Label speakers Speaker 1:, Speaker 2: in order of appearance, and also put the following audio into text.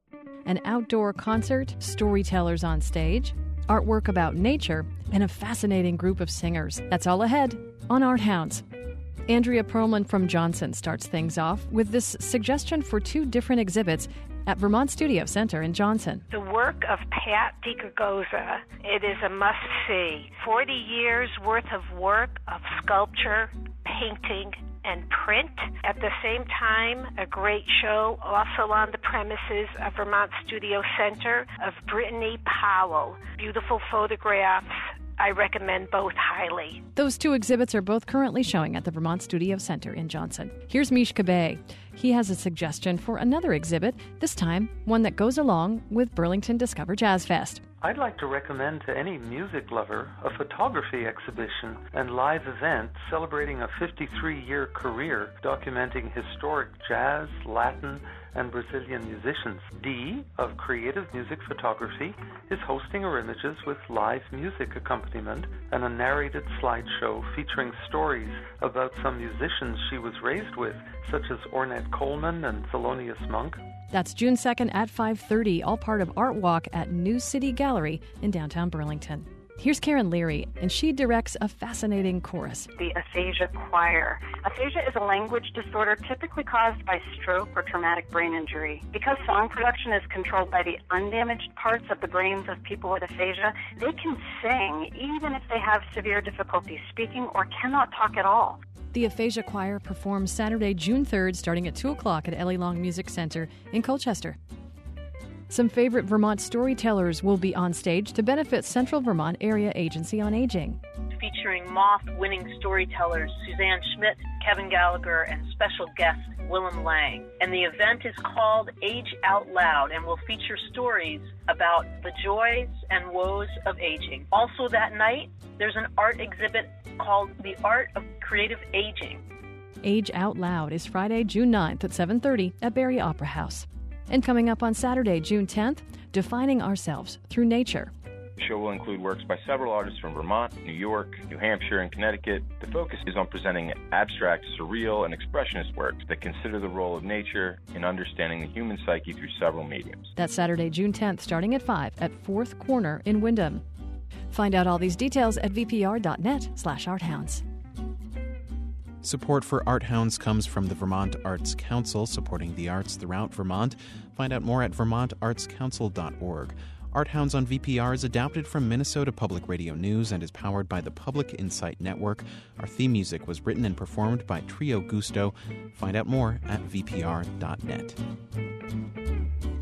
Speaker 1: An outdoor concert, storytellers on stage, artwork about nature, and a fascinating group of singers. That's all ahead on Art Hounds. Andrea Perlman from Johnson starts things off with this suggestion for 2 different exhibits at Vermont Studio Center in Johnson.
Speaker 2: The work of Pat DiGagoza, it is a must-see. 40 years worth of work of sculpture, painting, and print. At the same time, a great show also on the premises of Vermont Studio Center of Brittany Powell. Beautiful photographs. I recommend both highly.
Speaker 1: Those 2 exhibits are both currently showing at the Vermont Studio Center in Johnson. Here's Mishka Bay. He has a suggestion for another exhibit, this time one that goes along with Burlington Discover Jazz Fest.
Speaker 3: I'd like to recommend to any music lover a photography exhibition and live event celebrating a 53-year career documenting historic jazz, Latin, and Brazilian musicians. Dee of Creative Music Photography is hosting her images with live music accompaniment and a narrated slideshow featuring stories about some musicians she was raised with, such as Ornette Coleman and Thelonious Monk.
Speaker 1: That's June 2nd at 5:30, all part of Art Walk at New City Gallery in downtown Burlington. Here's Karen Leary, and she directs a fascinating chorus.
Speaker 4: The aphasia choir. Aphasia is a language disorder typically caused by stroke or traumatic brain injury. Because song production is controlled by the undamaged parts of the brains of people with aphasia, they can sing even if they have severe difficulty speaking or cannot talk at all.
Speaker 1: The Aphasia Choir performs Saturday, June 3rd, starting at 2 o'clock at Ellie Long Music Center in Colchester. Some favorite Vermont storytellers will be on stage to benefit Central Vermont Area Agency on Aging.
Speaker 5: Featuring Moth-winning storytellers Suzanne Schmidt, Kevin Gallagher, and special guest Willem Lang. And the event is called Age Out Loud and will feature stories about the joys and woes of aging. Also that night, there's an art exhibit called The Art of Creative Aging.
Speaker 1: Age Out Loud is Friday, June 9th at 7:30 at Barrie Opera House. And coming up on Saturday, June 10th, Defining Ourselves Through Nature.
Speaker 6: The show will include works by several artists from Vermont, New York, New Hampshire, and Connecticut. The focus is on presenting abstract, surreal, and expressionist works that consider the role of nature in understanding the human psyche through several mediums.
Speaker 1: That's Saturday, June 10th, starting at 5 at Fourth Corner in Wyndham. Find out all these details at vpr.net/arthounds.
Speaker 7: Support for Art Hounds comes from the Vermont Arts Council, supporting the arts throughout Vermont. Find out more at vermontartscouncil.org. Art Hounds on VPR is adapted from Minnesota Public Radio News and is powered by the Public Insight Network. Our theme music was written and performed by Trio Gusto. Find out more at vpr.net.